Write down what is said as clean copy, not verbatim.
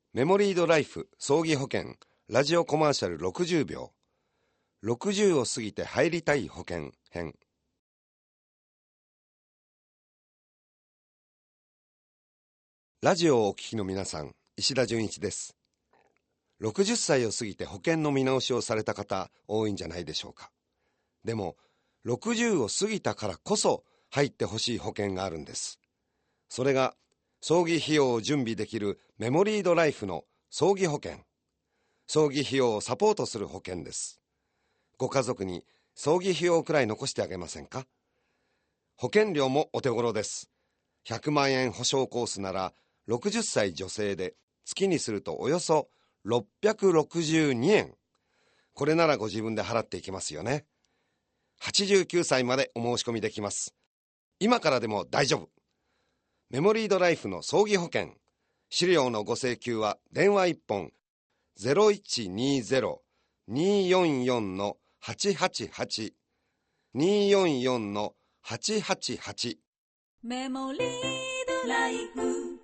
メモリードライフ葬儀保険ラジオコマーシャル60秒。60を過ぎて入りたい保険編。ラジオをお聞きの皆さん、石田純一です。60歳を過ぎて保険の見直しをされた方多いんじゃないでしょうか。でも60を過ぎたからこそ入ってほしい保険があるんです。それが葬儀費用を準備できるメモリードライフの葬儀保険。葬儀費用をサポートする保険です。ご家族に葬儀費用くらい残してあげませんか。保険料もお手頃です。100万円保証コースなら60歳女性で月にするとおよそ662円。これならご自分で払っていきますよね。89歳までお申し込みできます。今からでも大丈夫。メモリードライフの葬儀保険。資料のご請求は電話1本 0120-244-888 244-888。 メモリードライフ